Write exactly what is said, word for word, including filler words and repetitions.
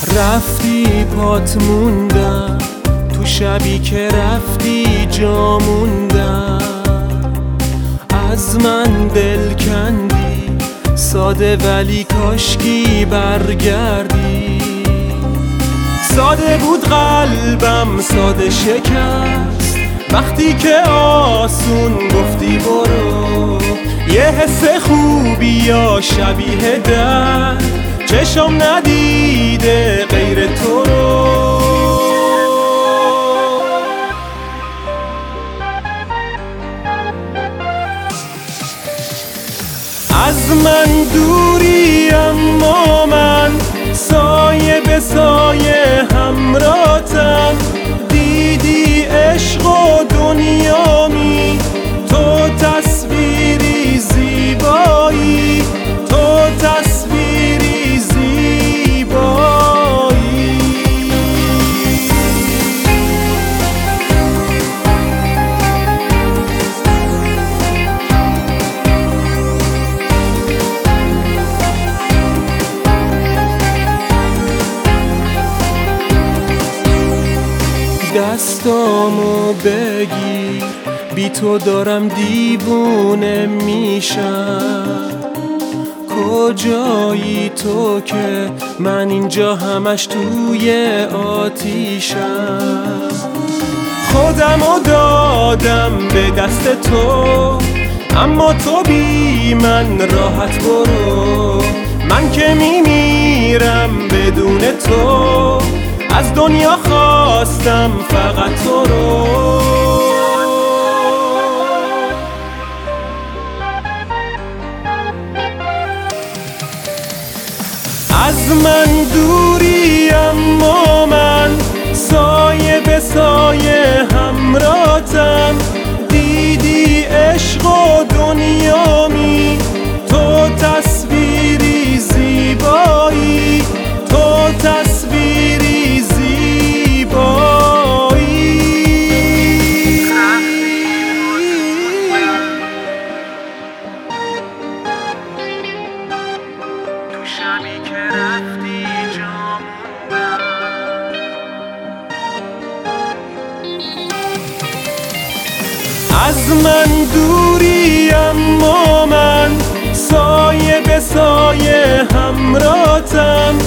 رفتی پات موندم، تو شبی که رفتی جا موندم. از من دل کندی ساده ولی کاشکی برگردی. ساده بود قلبم ساده شکست وقتی که آسون گفتی برو. یه حس خوبی یا شبیه در چشم ندیده غیر تو رو. از من دوری اما من سایه به سایه همراهتم. دیدی عشق و دنیامی، تو تصویری زیبایی، تو تصویری زیبایی. دستامو بگیر، بی تو دارم دیوونه میشم. کجایی تو که من اینجا همش توی آتیشم. خودمو دادم به دست تو، اما تو بی من راحت برو. من که میمیرم بدون تو، از دنیا خواستم فقط تو رو. از من دوری اما من سایه به سایه همراهتم. دیدی عشق و دنیامی، تو تصویری زیبایی، تو تصویری زیبایی. تو شبی که رفتی جا موندم. از من دوری اما من سایه به سایه همراهتم.